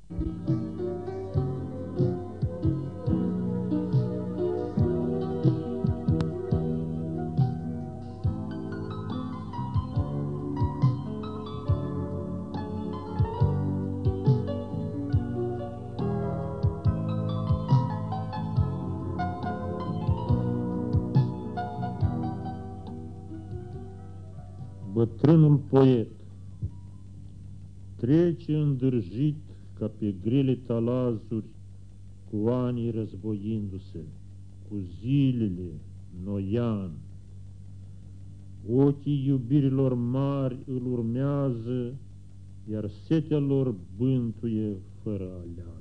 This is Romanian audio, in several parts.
Bătrânul poet trece îndârjit ca pe grele talazuri, cu anii războindu-se, cu zilele noian. Ochii iubirilor mari îl urmează, iar setea lor bântuie fără alean.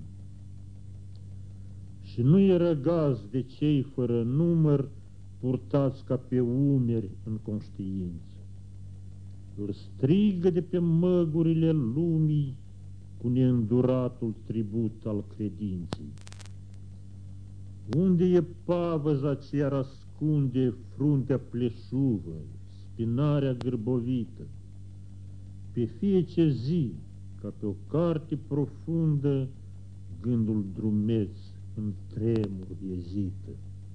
Și nu e răgaz de cei fără număr, purtați ca pe umeri în conștiință. Îl strigă de pe măgurile lumii cu neînduratul tribut al credinței. Unde e pavăza ce ar ascunde fruntea pleșuvă, spinarea gârbovită? Pe fiecare zi, ca pe o carte profundă, gândul drumeț în tremur ezită.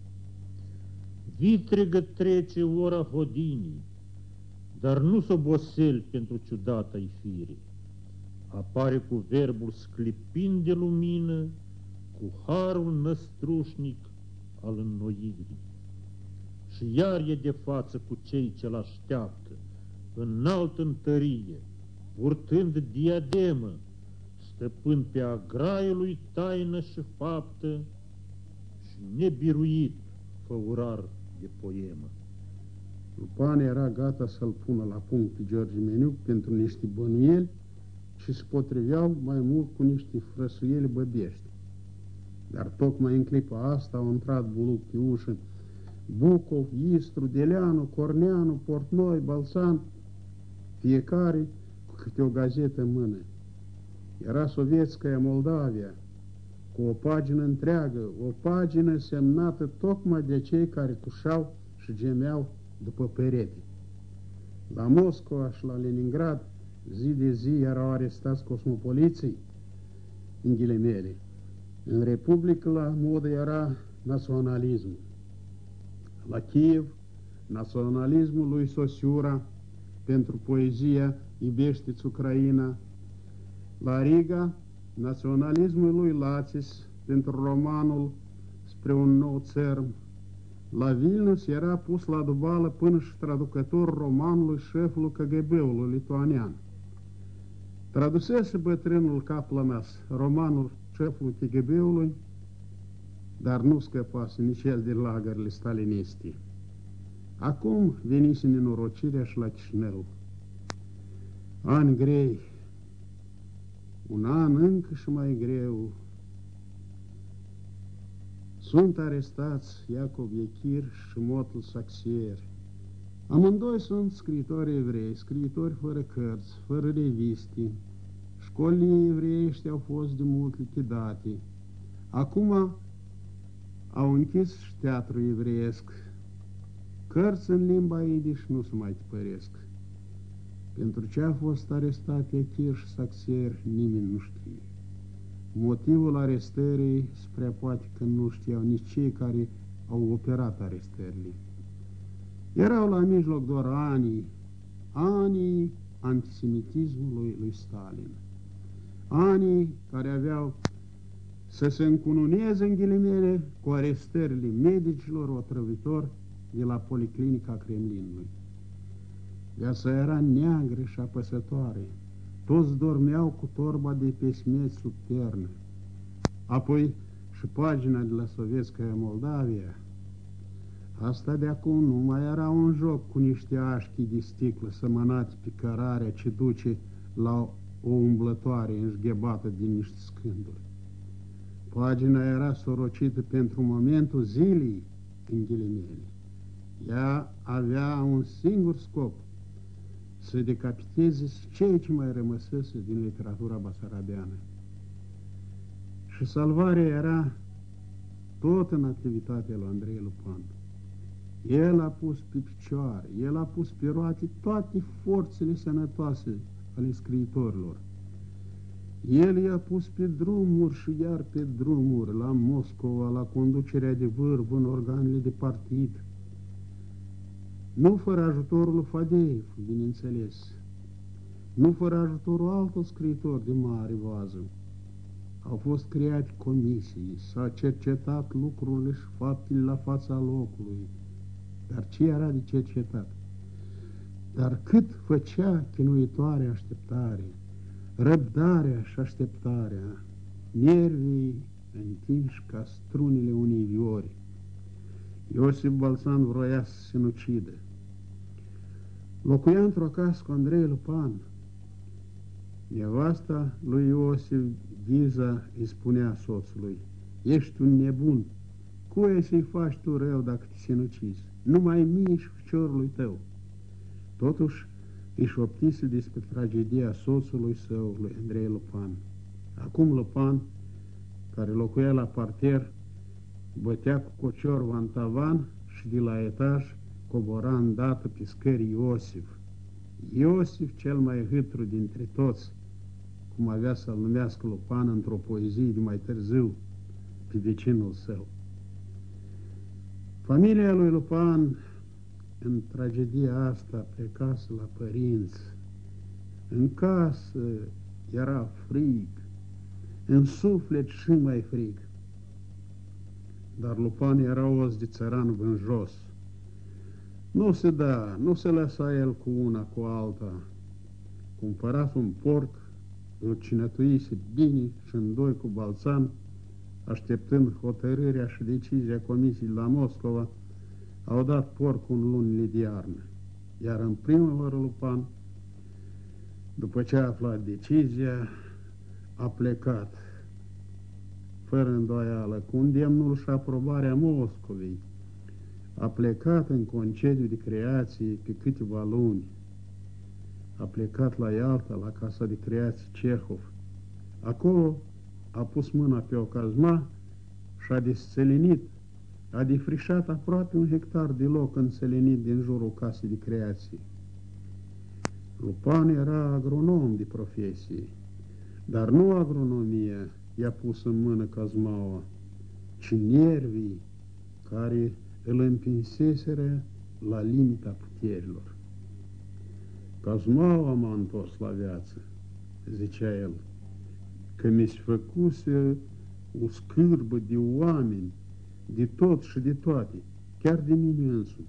Vitregă trece ora hodinii, dar nu s-obosel pentru ciudata-i fire. Apare cu verbul sclipind de lumină, cu harul năstrușnic al înnoirii. Și iar e de față cu cei ce-l așteaptă, înalt în tărie, purtând diademă, stăpân pe a graiului taină și faptă și nebiruit făurar de poemă. Lupan era gata să-l pună la punct pe George Meniu pentru niște bănuieli și se potriveau mai mult cu niște frăsuieli băbiești. Dar tocmai în clipa asta au intrat Buluc pe ușă, Bucov, Istru, Deleanu, Corneanu, Portnoi, Balțan, fiecare cu câte o gazetă în mână. Era Sovietskaya Moldavia, cu o pagină întreagă, o pagină semnată tocmai de cei care tușau și gemeau după perete. La Moscova și la Leningrad, zi de zi erau arestați cosmopoliții, în ghilimele. În Republică la modă era naționalismul. La Kiev, naționalismul lui Sosiura pentru poezia Iubește-ți Ucraina. La Riga, naționalismul lui Lațis pentru romanul Spre un nou țărm. La Vilnius era pus la dubală până și traducător romanului șefului KGB-ului lituanian. Tradusese bătrânul Kaplanas romanul șefului KGB-ului, dar nu scăpase nici el din lagările staliniste. Acum venise nenorocirea și la Chișinău. Ani grei, un an încă și mai greu. Sunt arestați Iacov Echir și Motul Saxier. Amândoi sunt scriitori evrei, scriitori fără cărți, fără reviste. Școlile evreiești au fost de mult lichidate. Acum au închis și teatru evreiesc. Cărți în limba idiș nu se mai tipăresc. Pentru ce a fost arestat Echir și Saxier, nimeni nu știe. Motivul arestării spre poate că nu știau nici cei care au operat arestările. Erau la mijloc doar anii antisemitismului lui Stalin. Anii care aveau să se încununeze în ghilimele cu arestările medicilor otrăvitori de la Policlinica Kremlinului. Viața era neagră și apăsătoare. Toți dormeau cu torba de pesmeți sub pernă. Apoi și pagina de la Sovietskaya Moldavia. Asta de acum nu mai era un joc cu niște așchi de sticlă sămănate pe cărarea ce duce la o umblătoare înșghebată din niște scânduri. Pagina era sorocită pentru momentul zilei, în ghilimele. Ea avea un singur scop, să decapiteze cei ce mai rămăsese din literatura basarabeană. Și salvarea era tot în activitatea lui Andrei Lupan. El a pus pe picioare, el a pus pe roate toate forțele sănătoase ale scriitorilor. El i-a pus pe drumuri și iar pe drumuri, la Moscova, la conducerea de vârf în organele de partid. Nu fără ajutorul lui Fadeev, bineînțeles, nu fără ajutorul altor scriitori de mare vază. Au fost create comisii, s-a cercetat lucrurile și faptele la fața locului. Dar ce era de cercetat? Dar cât făcea chinuitoare așteptare, răbdarea și așteptarea, nervii întinși ca strunile unei viori. Iosif Balțan vroia să se sinucidă. Locuia într-o casă cu Andrei Lupan. Nevasta lui Iosif, Ghiza, îi spunea soțului: ești un nebun, cui să-i faci tu rău dacă te sinucizi? Numai mie și feciorului tău. Totuși îi șoptise despre tragedia soțului său, lui Andrei Lupan. Acum Lupan, care locuia la parter, bătea cu cociorva în tavan și de la etaj cobora îndată pe scări Iosif. Iosif, cel mai hâtru dintre toți, cum avea să-l numească Lupan într-o poezie de mai târziu pe vecinul său. Familia lui Lupan, în tragedia asta, plecase la părinți. În casă era frig, în suflet și mai frig. Dar Lupan era os de țăran vânjos. Nu se lăsa el cu una, cu alta. Cumpărase un porc, îl cinătuise bine și în doi cu Balțan, așteptând hotărârea și decizia comisiei la Moscova, au dat porcul în lunile de iarnă. Iar în primăvară Lupan, după ce a aflat decizia, a plecat, fără îndoială, cu îndemnul și aprobarea Moscovei. A plecat în concediu de creație pe câteva luni. A plecat la Ialta, la Casa de Creație Cehov. Acolo a pus mâna pe o cazma și a desțelenit, a defrișat aproape 1 hectar de loc înțelenit din jurul Casei de Creație. Lupan era agronom de profesie, dar nu agronomia i-a pus în mână cazmaua, ci nervii care îl împinseseră la limita puterilor. Cazmaua m-a întors la viață, zicea el, că mi-și făcuse o scârbă de oameni, de tot și de toate, chiar de mine însumi.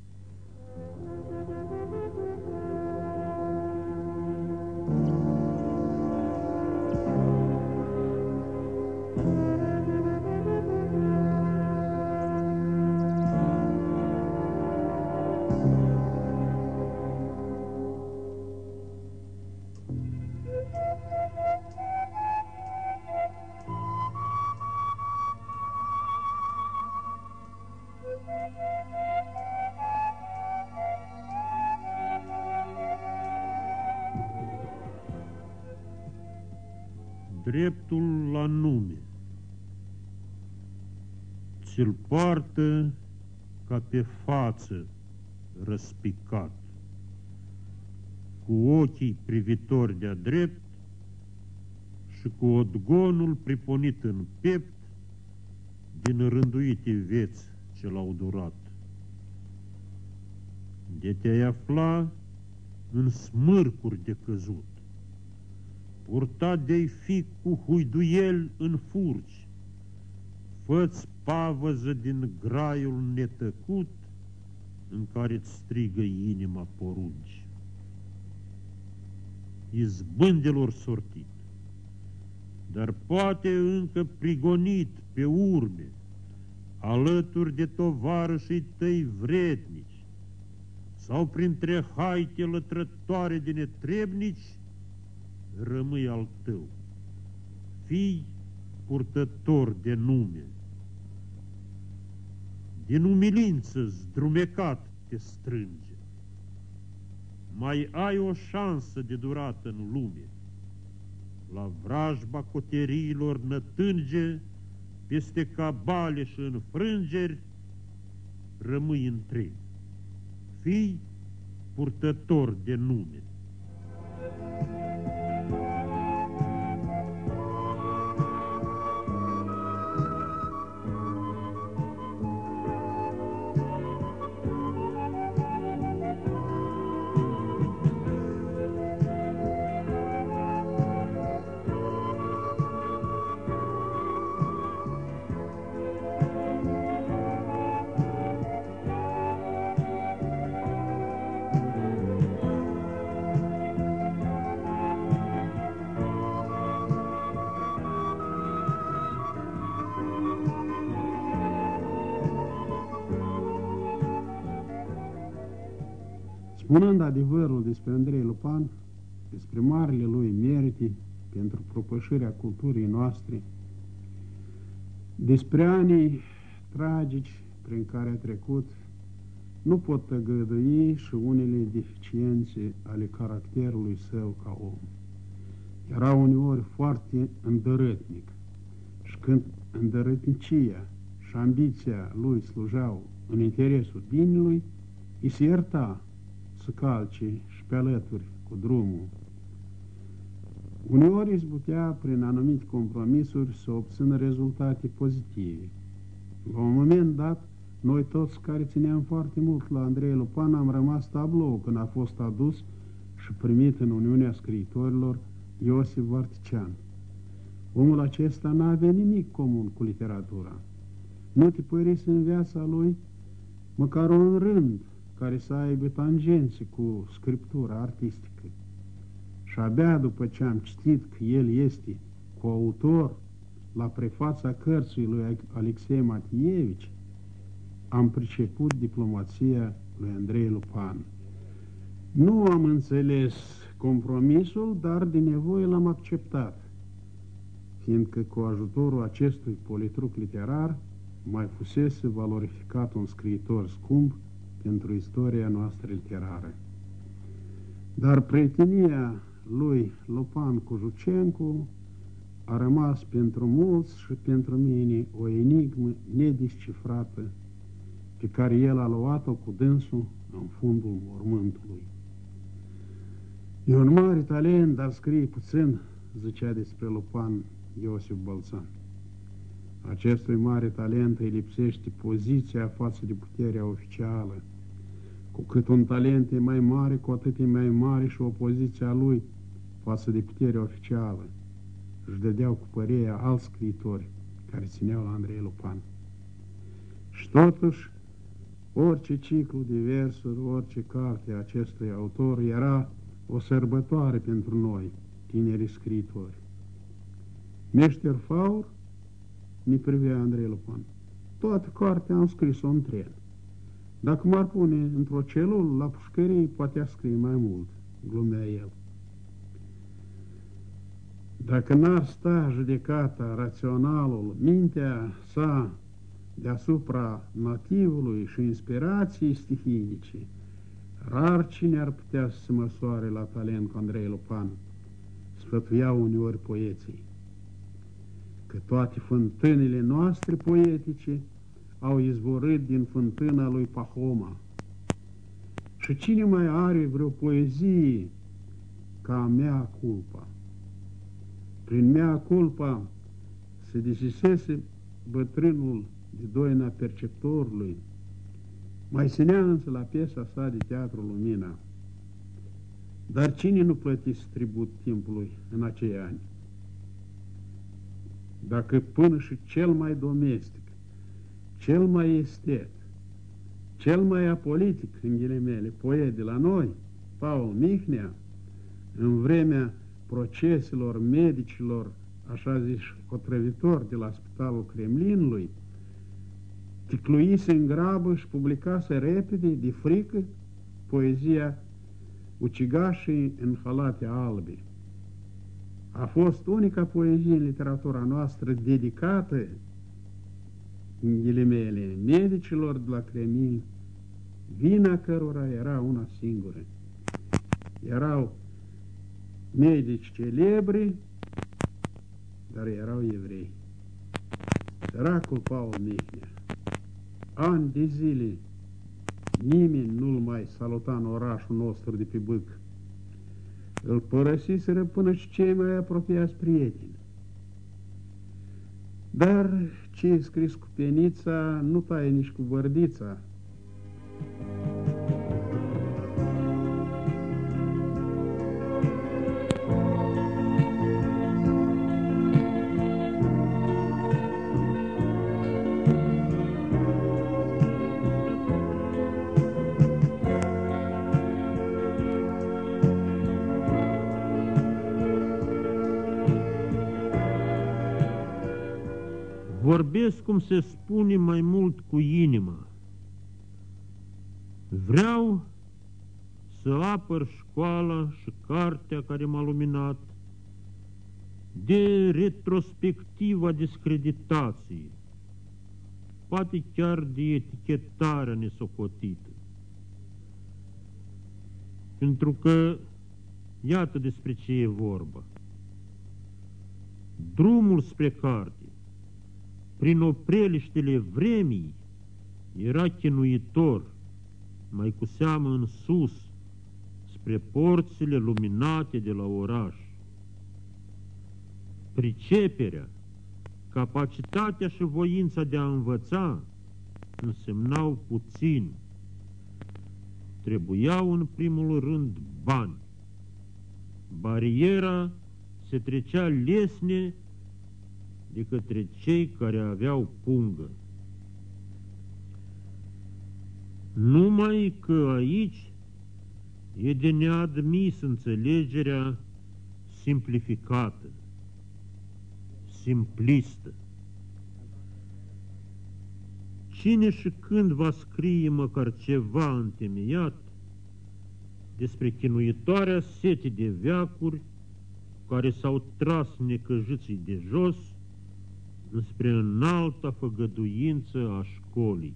Dreptul la nume ți-l poartă ca pe față răspicat, cu ochii privitori de-a drept și cu odgonul priponit în piept din rânduite vieți ce l-au durat. De te-ai afla în smârcuri de căzut, purtat de-ai fi cu huiduiel în furci, fă-ți pavăză din graiul netăcut în care-ți strigă inima porunci. Izbândelor sortit, dar poate încă prigonit pe urme, alături de tovarășii tăi vrednici, sau printre haite lătrătoare de netrebnici, rămâi al tău. Fii purtător de nume. Din umilință zdrumecat te strânge. Mai ai o șansă de durată în lume. La vrajba coteriilor nătânge, peste cabale și înfrângeri, rămâi întreg. Fii purtător de nume. Spunând adevărul despre Andrei Lupan, despre marile lui merite pentru propășirea culturii noastre, despre anii tragici prin care a trecut, nu pot tăgădui și unele deficiențe ale caracterului său ca om. Era uneori foarte îndărătnic și când îndărătnicia și ambiția lui slujeau în interesul binelui, îi se ierta să calce și pe alături cu drumul. Uneori izbutea prin anumite compromisuri să obțină rezultate pozitive. La un moment dat, noi toți care țineam foarte mult la Andrei Lupan am rămas tablou când a fost adus și primit în Uniunea Scriitorilor Iosif Vartician. Omul acesta n-avea nimic comun cu literatura. Nu tipărise în viața lui măcar un rând care să aibă tangențe cu scriptura artistică. Și abia după ce am citit că el este coautor la prefața cărții lui Alexei Matievici, am priceput diplomația lui Andrei Lupan. Nu am înțeles compromisul, dar de nevoie l-am acceptat, fiindcă cu ajutorul acestui politruc literar mai fusese valorificat un scriitor scump pentru istoria noastră literară. Dar prietenia lui Lupan cu Jucencu a rămas pentru mulți și pentru mine o enigmă nedescifrată pe care el a luat-o cu dânsul în fundul mormântului. E un mare talent, dar scrie puțin, zicea despre Lupan Iosif Balțan. Acestui mare talent îi lipsește poziția față de puterea oficială. Cu cât un talent e mai mare, cu atât e mai mare și opoziția lui față de puterea oficială. Își dădeau cu părerea alți scriitori care țineau la Andrei Lupan. Și totuși, orice ciclu de versuri, orice carte a acestui autor era o sărbătoare pentru noi, tinerii scriitori. Meșter Faur ne privea Andrei Lupan. Toată cartea am scris-o în tren. Dacă m-ar pune într-o celulă la pușcărie, poate scrie mai mult, glumea el. Dacă n-ar sta judecata, raționalul, mintea sa deasupra nativului și inspirației stihidice, rar cine ar putea să se măsoare la talent cu Andrei Lupan, sfătuiau uneori poeții, că toate fântânile noastre poetice au izvorât din fântâna lui Pahoma. Și cine mai are vreo poezie ca mea culpa? Prin mea culpa se desisese bătrânul de doina perceptorului, mai ținea însă la piesa sa de teatru Lumina. Dar cine nu plătise tribut timpului în acei ani? Dacă până și cel mai domestic, cel mai estet, cel mai apolitic, în ghilimele, poet de la noi, Paul Mihnea, în vremea proceselor medicilor, așa zis, otrăvitori de la Spitalul Kremlinului, ticluise în grabă și publicase repede, de frică, poezia Ucigașii în halate albe. A fost unica poezie în literatura noastră dedicată, în ghilimele, medicilor de la Kremlin, vina cărora era una singură. Erau medici celebri, dar erau evrei. Săracul Paul Mihnea. Ani de zile nimeni nu-l mai saluta în orașul nostru de pe Bâc. Îl părăsiseră până și cei mai apropiați prieteni. Dar ce e scris cu penița nu taie nici cu vărdița. Vorbesc, cum se spune, mai mult cu inima. Vreau să apăr școala și cartea care m-a luminat de retrospectiva discreditației, poate chiar de etichetarea nesocotită. Pentru că iată despre ce e vorba. Drumul spre carte, prin opreliștele vremii, era chinuitor, mai cu seamă în sus, spre porțile luminate de la oraș. Priceperea, capacitatea și voința de a învăța însemnau puțin. Trebuiau în primul rând bani. Bariera se trecea lesne de către cei care aveau pungă. Numai că aici e de neadmis înțelegerea simplificată, simplistă. Cine și când va scrie măcar ceva întemeiat despre chinuitoarea sete de veacuri care s-au tras necăjiții de jos înspre înalta făgăduință a școlii.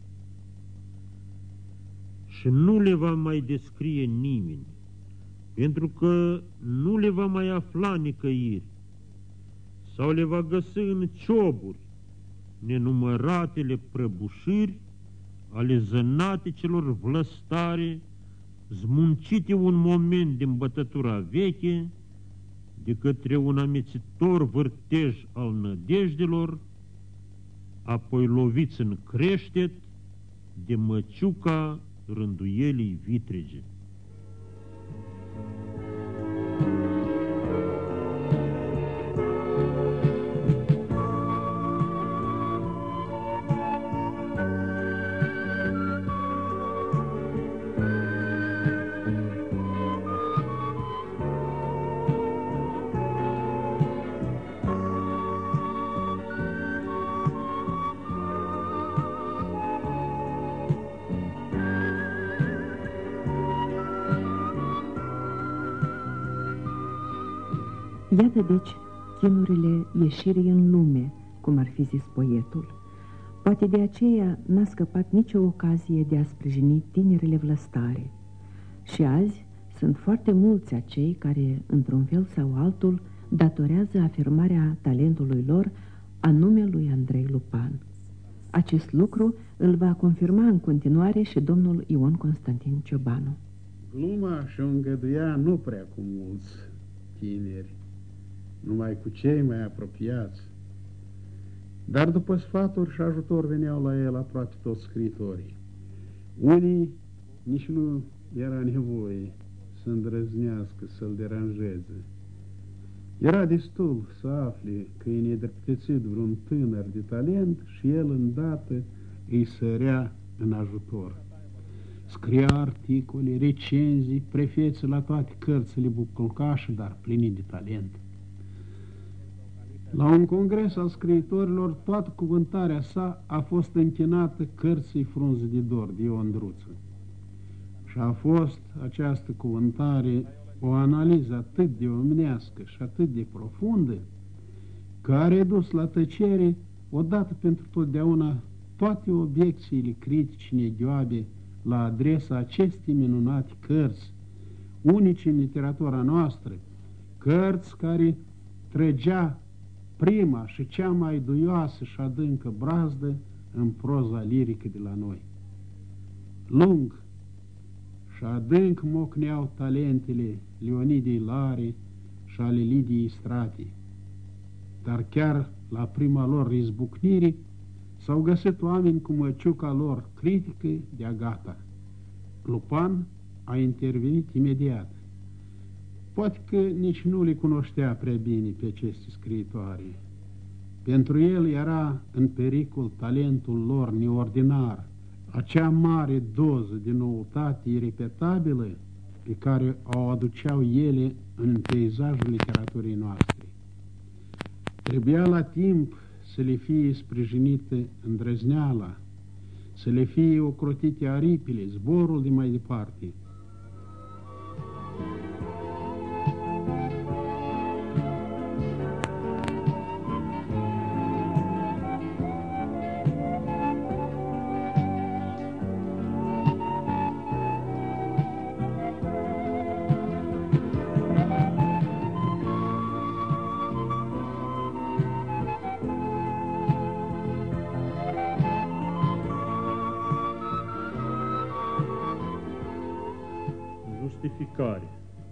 Și nu le va mai descrie nimeni, pentru că nu le va mai afla nicăieri, sau le va găsi în cioburi nenumăratele prăbușiri ale zănaticelor vlăstare, zmuncite un moment din bătătura veche de către un amețitor vârtej al nădejdelor, apoi loviți în creștet de măciuca rânduielii vitrege. Iată deci chinurile ieșirii în lume, cum ar fi zis poetul. Poate de aceea n-a scăpat nicio ocazie de a sprijini tinerele vlăstare. Și azi sunt foarte mulți acei care, într-un fel sau altul, datorează afirmarea talentului lor a numelui Andrei Lupan. Acest lucru îl va confirma în continuare și domnul Ion Constantin Ciobanu. Gluma și-o îngăduia nu prea cu mulți tineri, numai cu cei mai apropiați. Dar după sfaturi și ajutor veneau la el aproape toți scriitorii. Unii nici nu era nevoie să îndrăznească, să-l deranjeze. Era destul să afle că e nedreptățit vreun tânăr de talent și el îndată îi sărea în ajutor. Scria articole, recenzii, prefețe la toate cărțile bucălcașe, dar pline de talent. La un congres al scriitorilor, toată cuvântarea sa a fost închinată cărții Frunze de dor, de Ion Druță. Și a fost această cuvântare o analiză atât de omenească și atât de profundă, că a redus la tăcere, odată pentru totdeauna, toate obiecțiile critici neghioabe la adresa acestei minunate cărți, unice în literatura noastră, cărți care trăgea prima și cea mai duioasă și adâncă brazdă în proza lirică de la noi. Lung și adânc mocneau talentele Leonidei Lare și ale Lidiei Strati, dar chiar la prima lor izbucnire s-au găsit oameni cu măciuca lor critică de-a gata. Lupan a intervenit imediat. Poate că nici nu le cunoștea prea bine pe aceste scriitoare. Pentru el era în pericol talentul lor neordinar, acea mare doză de noutate irepetabilă pe care o aduceau ele în peisajul literaturii noastre. Trebuia la timp să le fie sprijinită îndrăzneala, să le fie ocrotite aripile, zborul de mai departe. plecare.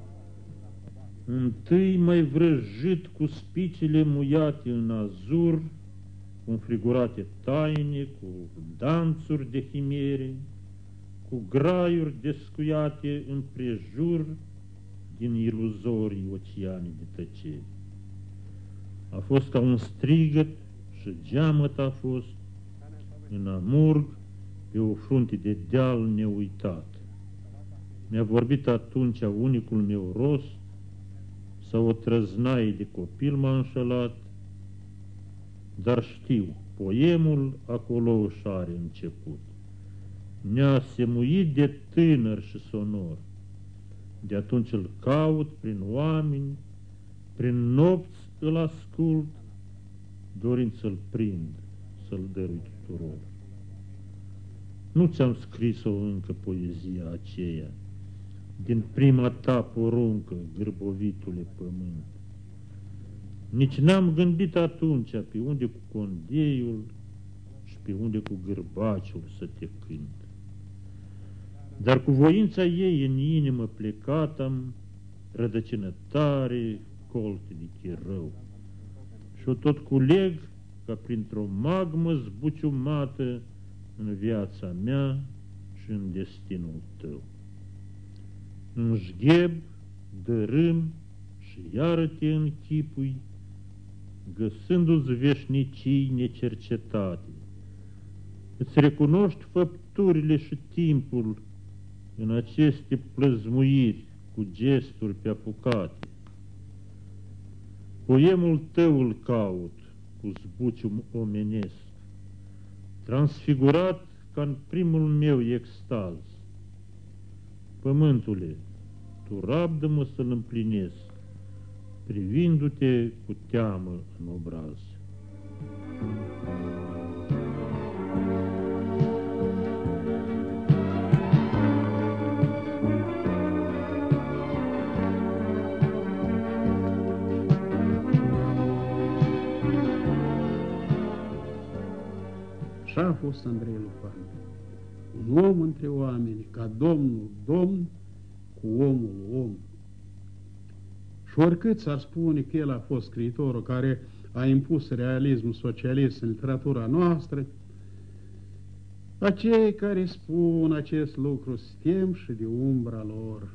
Întâi mai vrăjit cu spicele muiate în azur, cu înfrigurate taine, cu danțuri de chimere, cu graiuri descuiate împrejur din iluzorii oceane de tăcere. A fost ca un strigăt și geamăt a fost în amurg pe o frunte de deal neuitat. Mi-a vorbit atunci unicul meu rost, sau o trăznaie de copil m-a înșelat, dar știu, poemul acolo își are început. Ne-a semuit de tânăr și sonor, de atunci îl caut prin oameni, prin nopți îl ascult, dorind să-l prind, să-l dărui tuturor. Nu ți-am scris-o încă poezia aceea, din prima ta poruncă, gârbovitule pământ. Nici n-am gândit atunci pe unde cu condeiul și pe unde cu gârbaciul să te cânt. Dar cu voința ei în inimă plecat am rădăcină tare, colte de chirău, și-o tot culeg ca printr-o magmă zbuciumată în viața mea și în destinul tău. Înșgheb, dărâm și iară te închipui, găsându-ți veșnicii necercetate. Îți recunoști făpturile și timpul în aceste plăzmuiri cu gesturi pe apucate. Poemul tău îl caut cu zbucium omenesc, transfigurat ca în primul meu extaz. Pământule, tu rabdă-mă să-l împlinesc, privindu-te cu teamă în obraz. Așa a fost Andrei Lupan, un om între oameni, ca Domnul domn cu omul om. Și oricât s-ar spune că el a fost scriitorul care a impus realismul socialist în literatura noastră, acei care spun acest lucru stem și de umbra lor,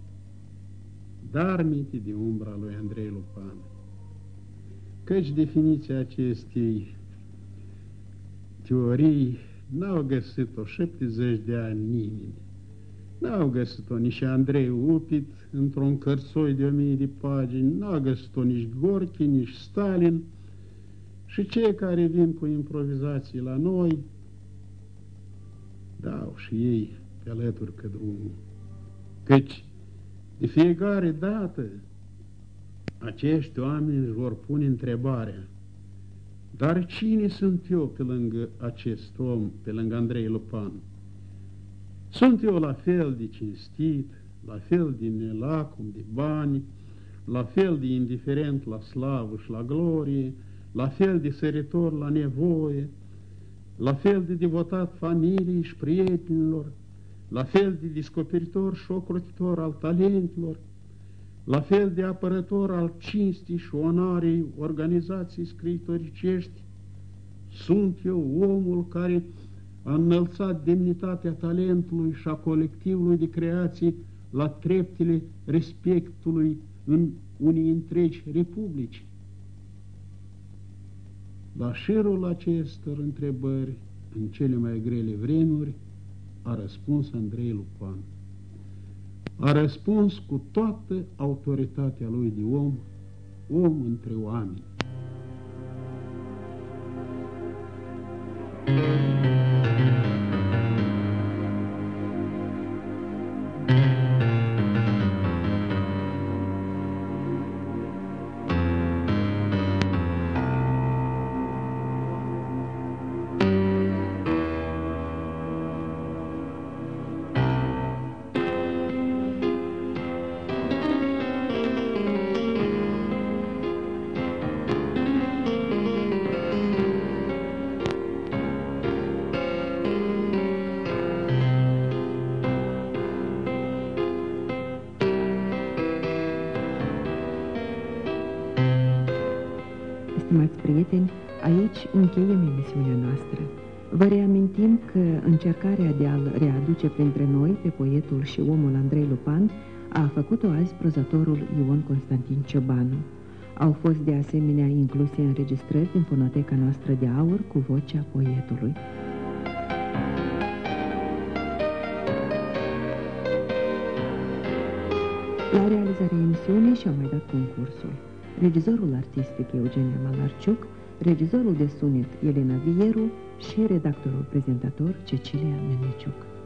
darnici de umbra lui Andrei Lupan, căci definiția acestei teorii n-au găsit-o 70 de ani nimeni. N-au găsit-o nici Andrei Upit într-un cărțoi de 1000 de pagini, n-au găsit-o nici Gorki, nici Stalin, și cei care vin cu improvizații la noi dau și ei pe alături că drumul. Căci de fiecare dată acești oameni își vor pune întrebarea: dar cine sunt eu pe lângă acest om, pe lângă Andrei Lupan? Sunt eu la fel de cinstit, la fel de nelacom de bani, la fel de indiferent la slavă și la glorie, la fel de săritor la nevoie, la fel de devotat familiei și prietenilor, la fel de descoperitor și ocrotitor al talentelor, la fel de apărător al cinstii și onoarei organizației scriitoricești? Sunt eu omul care a înălțat demnitatea talentului și a colectivului de creații la treptele respectului în unii întregi republici? La șirul acestor întrebări, în cele mai grele vremuri, a răspuns Andrei Lupan. A răspuns cu toată autoritatea lui de om, om între oameni. Stimați prieteni, aici încheiem emisiunea noastră. Vă reamintim că încercarea de a-l readuce printre noi pe poetul și omul Andrei Lupan a făcut-o azi prozătorul Ion Constantin Ciobanu. Au fost de asemenea incluse înregistrări din fonoteca noastră de aur cu vocea poetului. La realizarea emisiunii și-au mai dat concursul regizorul artistic Eugenia Malarciuc, regizorul de sunet Elena Vieru și redactorul prezentator Cecilia Memeciuc.